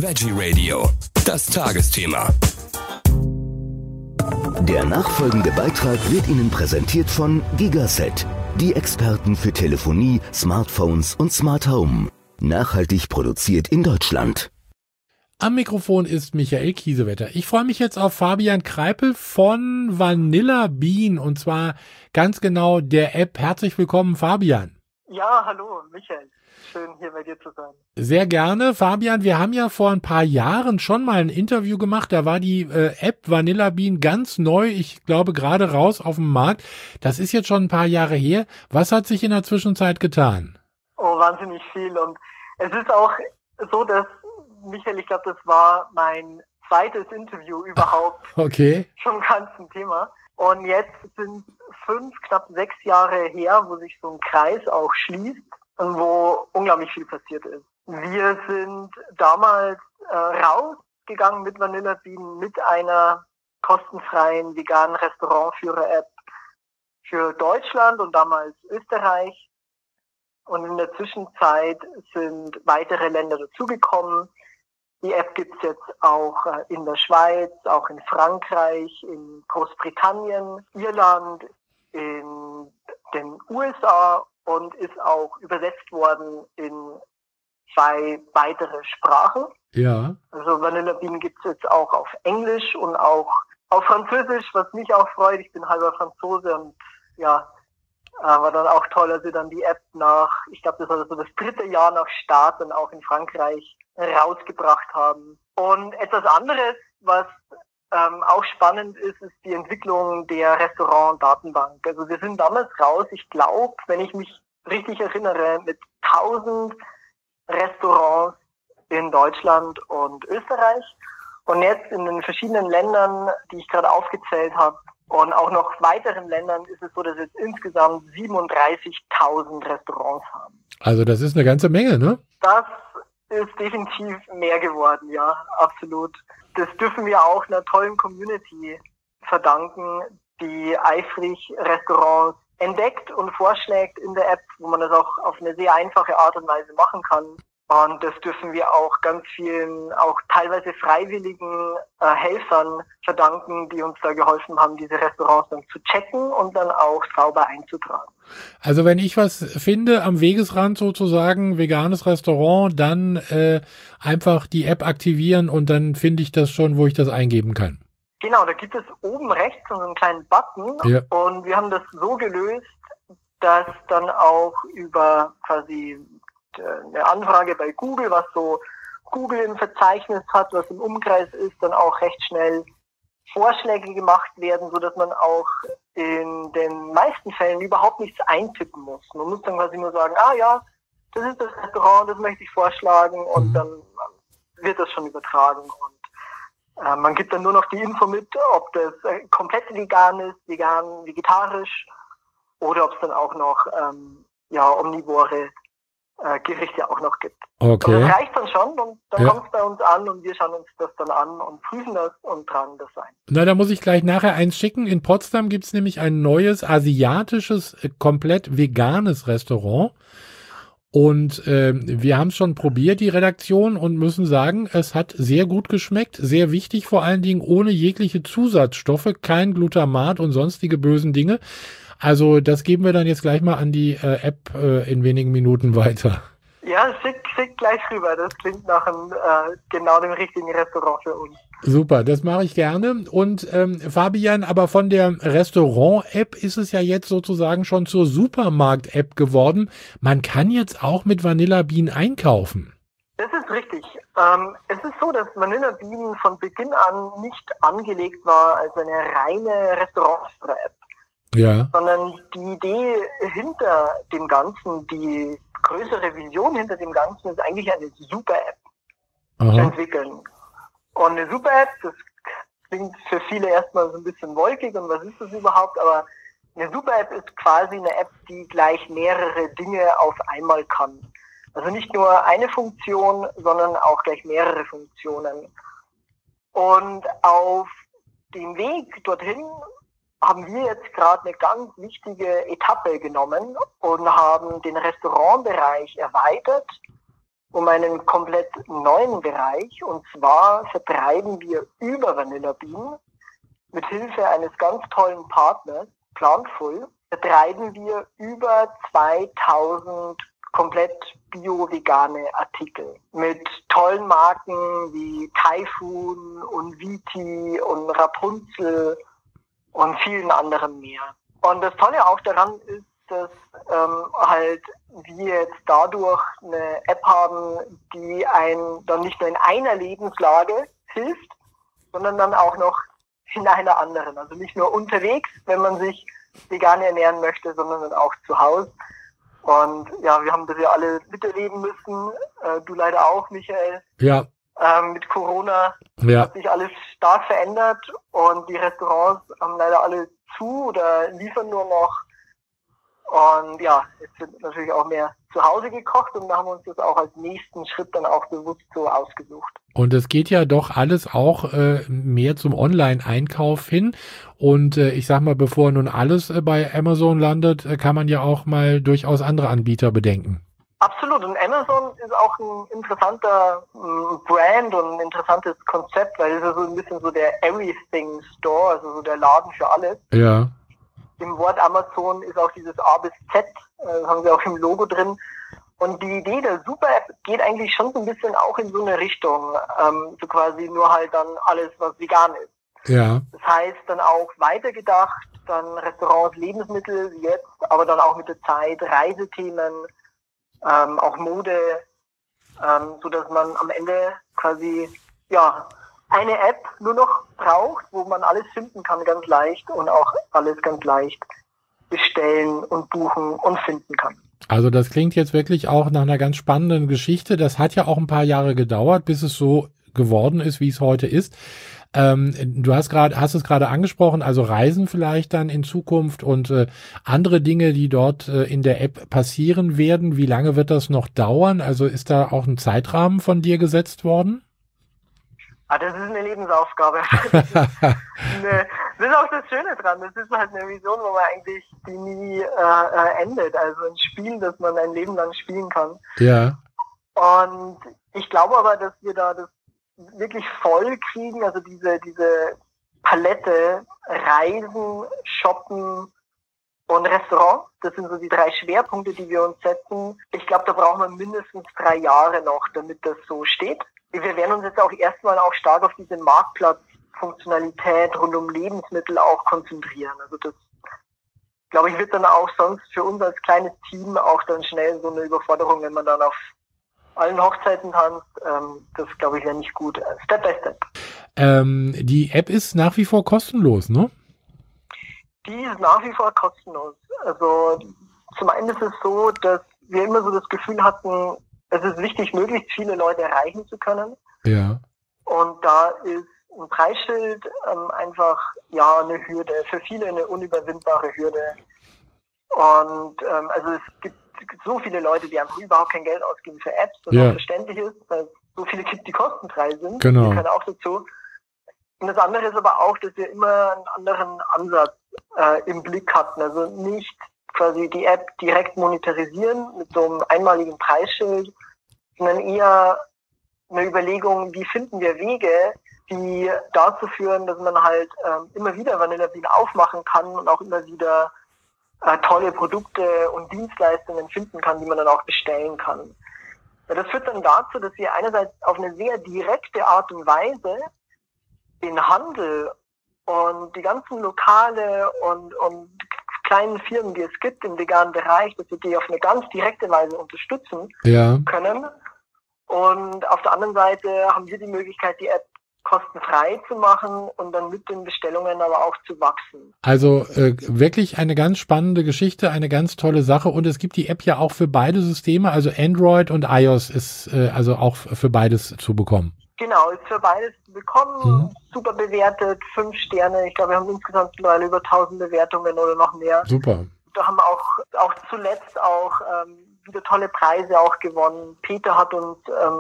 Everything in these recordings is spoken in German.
Veggie Radio, das Tagesthema. Der nachfolgende Beitrag wird Ihnen präsentiert von Gigaset, die Experten für Telefonie, Smartphones und Smart Home. Nachhaltig produziert in Deutschland. Am Mikrofon ist Michael Kiesewetter. Ich freue mich jetzt auf Fabian Kreipel von Vanilla Bean und zwar ganz genau der App. Herzlich willkommen, Fabian. Ja, hallo, Michael. Schön, hier bei dir zu sein. Sehr gerne. Fabian, wir haben ja vor ein paar Jahren schon mal ein Interview gemacht. Da war die App Vanilla Bean ganz neu. Ich glaube, gerade raus auf dem Markt. Das ist jetzt schon ein paar Jahre her. Was hat sich in der Zwischenzeit getan? Oh, wahnsinnig viel. Und es ist auch so, dass, Michael, ich glaube, das war mein zweites Interview überhaupt. Okay. Zum ganzen Thema. Und jetzt sind 5, knapp 6 Jahre her, wo sich so ein Kreis auch schließt und wo unglaublich viel passiert ist. Wir sind damals rausgegangen mit Vanilla Bean mit einer kostenfreien veganen Restaurantführer-App für Deutschland und damals Österreich. Und in der Zwischenzeit sind weitere Länder dazugekommen. Die App gibt's jetzt auch in der Schweiz, auch in Frankreich, in Großbritannien, Irland, in den USA und ist auch übersetzt worden in 2 weitere Sprachen. Ja. Also Vanilla Bean gibt's jetzt auch auf Englisch und auch auf Französisch, was mich auch freut. Ich bin halber Franzose und ja, war dann auch toll, als wir dann die App ich glaube, das war so das 3. Jahr nach Start dann auch in Frankreich rausgebracht haben. Und etwas anderes, was auch spannend ist die Entwicklung der Restaurant-Datenbank. Also wir sind damals raus, ich glaube, wenn ich mich richtig erinnere, mit 1000 Restaurants in Deutschland und Österreich. Und jetzt in den verschiedenen Ländern, die ich gerade aufgezählt habe, und auch noch weiteren Ländern ist es so, dass wir jetzt insgesamt 37.000 Restaurants haben. Also das ist eine ganze Menge, ne? Das ist definitiv mehr geworden, ja, absolut. Das dürfen wir auch einer tollen Community verdanken, die eifrig Restaurants entdeckt und vorschlägt in der App, wo man das auch auf eine sehr einfache Art und Weise machen kann. Und das dürfen wir auch ganz vielen, auch teilweise freiwilligen Helfern verdanken, die uns da geholfen haben, diese Restaurants dann zu checken und dann auch sauber einzutragen. Also wenn ich was finde am Wegesrand sozusagen, veganes Restaurant, dann einfach die App aktivieren und dann finde ich das schon, wo ich das eingeben kann. Genau, da gibt es oben rechts so einen kleinen Button und wir haben das so gelöst, dass dann auch über quasi eine Anfrage bei Google, was so Google im Verzeichnis hat, was im Umkreis ist, dann auch recht schnell Vorschläge gemacht werden, so dass man auch in den meisten Fällen überhaupt nichts eintippen muss. Man muss dann quasi nur sagen, ja, das ist das Restaurant, das möchte ich vorschlagen und dann wird das schon übertragen und man gibt dann nur noch die Info mit, ob das komplett vegan ist, vegan, vegetarisch oder ob es dann auch noch omnivore Gerichte auch noch gibt. Okay. Und das reicht dann schon und dann kommt es bei uns an und wir schauen uns das dann an und prüfen das und tragen das ein. Na, da muss ich gleich nachher eins schicken. In Potsdam gibt es nämlich ein neues asiatisches, komplett veganes Restaurant. Und wir haben es schon probiert, die Redaktion, und müssen sagen, es hat sehr gut geschmeckt. Sehr wichtig, vor allen Dingen ohne jegliche Zusatzstoffe, kein Glutamat und sonstige bösen Dinge. Also das geben wir dann jetzt gleich mal an die App in wenigen Minuten weiter. Ja, schick gleich rüber. Das klingt nach genau dem richtigen Restaurant für uns. Super, das mache ich gerne. Und Fabian, aber von der Restaurant-App ist es ja jetzt sozusagen schon zur Supermarkt-App geworden. Man kann jetzt auch mit Vanilla Bean einkaufen. Das ist richtig. Es ist so, dass Vanilla Bean von Beginn an nicht angelegt war als eine reine Restaurant-App. Ja. Sondern die Idee hinter dem Ganzen, die größere Vision hinter dem Ganzen ist eigentlich eine Super-App zu entwickeln. Und eine Super-App, das klingt für viele erstmal so ein bisschen wolkig und was ist das überhaupt, aber eine Super-App ist quasi eine App, die gleich mehrere Dinge auf einmal kann. Also nicht nur eine Funktion, sondern auch gleich mehrere Funktionen. Und auf dem Weg dorthin haben wir jetzt gerade eine ganz wichtige Etappe genommen und haben den Restaurantbereich erweitert um einen komplett neuen Bereich. Und zwar vertreiben wir über Vanilla Bean mit Hilfe eines ganz tollen Partners, Plantful, vertreiben wir über 2000 komplett bio-vegane Artikel mit tollen Marken wie Typhoon und Viti und Rapunzel und vielen anderen mehr. Und das Tolle auch daran ist, dass halt wir jetzt dadurch eine App haben, die einen dann nicht nur in einer Lebenslage hilft, sondern dann auch noch in einer anderen. Also nicht nur unterwegs, wenn man sich vegan ernähren möchte, sondern dann auch zu Hause. Und ja, wir haben das ja alle miterleben müssen. Du leider auch, Michael. Ja. Mit Corona Ja. hat sich alles stark verändert und die Restaurants haben leider alle zu oder liefern nur noch. Und ja, jetzt wird natürlich auch mehr zu Hause gekocht und da haben wir uns das auch als nächsten Schritt dann auch bewusst so ausgesucht. Und es geht ja doch alles auch mehr zum Online-Einkauf hin. Und ich sag mal, bevor nun alles bei Amazon landet, kann man ja auch mal durchaus andere Anbieter bedenken. Absolut. Und Amazon ist auch ein interessanter Brand und ein interessantes Konzept, weil es ist so ein bisschen so der Everything Store, also so der Laden für alles. Ja. Im Wort Amazon ist auch dieses A bis Z, das haben sie auch im Logo drin. Und die Idee der Super-App geht eigentlich schon so ein bisschen auch in so eine Richtung, so quasi nur halt dann alles, was vegan ist. Ja. Das heißt dann auch weitergedacht, dann Restaurants, Lebensmittel wie jetzt, aber dann auch mit der Zeit, Reisethemen, auch Mode, so dass man am Ende quasi, ja, eine App nur noch braucht, wo man alles finden kann, ganz leicht und auch alles ganz leicht bestellen und buchen und finden kann. Also das klingt jetzt wirklich auch nach einer ganz spannenden Geschichte. Das hat ja auch ein paar Jahre gedauert, bis es so geworden ist, wie es heute ist. Du hast es gerade angesprochen, also Reisen vielleicht dann in Zukunft und andere Dinge, die dort in der App passieren werden. Wie lange wird das noch dauern? Also ist da auch ein Zeitrahmen von dir gesetzt worden? Das ist eine Lebensaufgabe. Das ist auch das Schöne dran. Das ist halt eine Vision, wo man eigentlich die nie endet. Also ein Spiel, das man ein Leben lang spielen kann. Ja. Und ich glaube aber, dass wir da das wirklich voll kriegen. Also diese Palette Reisen, Shoppen und Restaurant. Das sind so die 3 Schwerpunkte, die wir uns setzen. Ich glaube, da brauchen wir mindestens 3 Jahre noch, damit das so steht. Wir werden uns jetzt auch erstmal auch stark auf diese Marktplatzfunktionalität rund um Lebensmittel auch konzentrieren. Also das, glaube ich, wird dann auch sonst für uns als kleines Team auch dann schnell so eine Überforderung, wenn man dann auf allen Hochzeiten tanzt. Das, glaube ich, wäre nicht gut. Step by Step. Die App ist nach wie vor kostenlos, ne? Die ist nach wie vor kostenlos. Also zum einen ist es so, dass wir immer so das Gefühl hatten, es ist wichtig, möglichst viele Leute erreichen zu können. Ja. Und da ist ein Preisschild einfach ja eine Hürde, für viele eine unüberwindbare Hürde. Und also es gibt so viele Leute, die einfach überhaupt kein Geld ausgeben für Apps, was auch verständlich ist, weil es so viele gibt, die kostenfrei sind. Genau. Die gehören auch dazu. Und das andere ist aber auch, dass wir immer einen anderen Ansatz im Blick hatten. Also nicht quasi die App direkt monetarisieren mit so einem einmaligen Preisschild, sondern eher eine Überlegung, wie finden wir Wege, die dazu führen, dass man halt immer wieder Vanilla Bean aufmachen kann und auch immer wieder tolle Produkte und Dienstleistungen finden kann, die man dann auch bestellen kann. Ja, das führt dann dazu, dass wir einerseits auf eine sehr direkte Art und Weise den Handel und die ganzen Lokale und kleinen Firmen, die es gibt im veganen Bereich, dass wir die auf eine ganz direkte Weise unterstützen können. Und auf der anderen Seite haben wir die Möglichkeit, die App kostenfrei zu machen und dann mit den Bestellungen aber auch zu wachsen. Also wirklich eine ganz spannende Geschichte, eine ganz tolle Sache und es gibt die App ja auch für beide Systeme, also Android und iOS ist also auch für beides zu bekommen. Genau, ist für beides zu bekommen, super bewertet, 5 Sterne, ich glaube wir haben insgesamt mittlerweile über 1000 Bewertungen oder noch mehr. Super. Da haben auch zuletzt auch wieder tolle Preise auch gewonnen. Peter hat uns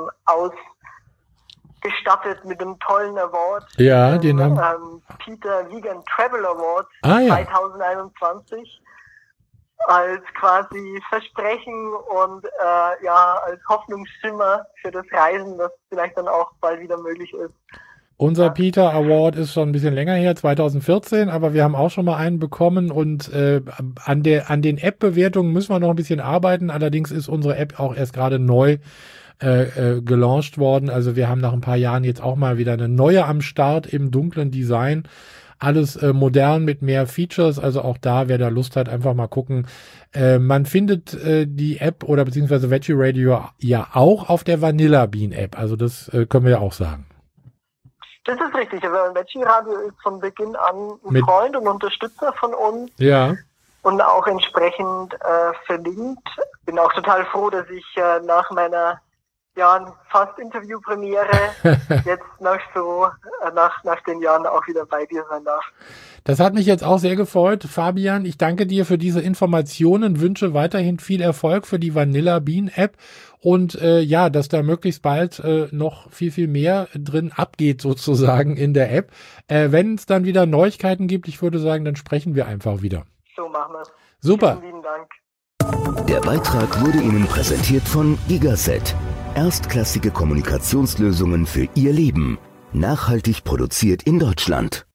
ausgestattet mit einem tollen Award. Ja, den haben Peter Vegan Travel Award 2021. als quasi Versprechen und als Hoffnungsschimmer für das Reisen, das vielleicht dann auch bald wieder möglich ist. Unser Peter Award ist schon ein bisschen länger her, 2014, aber wir haben auch schon mal einen bekommen und an den App-Bewertungen müssen wir noch ein bisschen arbeiten. Allerdings ist unsere App auch erst gerade neu gelauncht worden. Also wir haben nach ein paar Jahren jetzt auch mal wieder eine neue am Start im dunklen Design. Alles modern mit mehr Features, also auch da, wer da Lust hat, einfach mal gucken. Man findet die App oder beziehungsweise Veggie Radio ja auch auf der Vanilla Bean App, also das können wir ja auch sagen. Das ist richtig, also Veggie Radio ist von Beginn an ein Freund und Unterstützer von uns. Ja. Und auch entsprechend verlinkt. Bin auch total froh, dass ich nach meiner fast Interviewpremiere jetzt nach den Jahren auch wieder bei dir sein darf. Das hat mich jetzt auch sehr gefreut, Fabian. Ich danke dir für diese Informationen, wünsche weiterhin viel Erfolg für die Vanilla Bean App und dass da möglichst bald noch viel mehr drin abgeht sozusagen in der App. Wenn es dann wieder Neuigkeiten gibt, ich würde sagen, dann sprechen wir einfach wieder. So machen wir es. Super. Vielen lieben Dank. Der Beitrag wurde Ihnen präsentiert von Gigaset. Erstklassige Kommunikationslösungen für Ihr Leben. Nachhaltig produziert in Deutschland.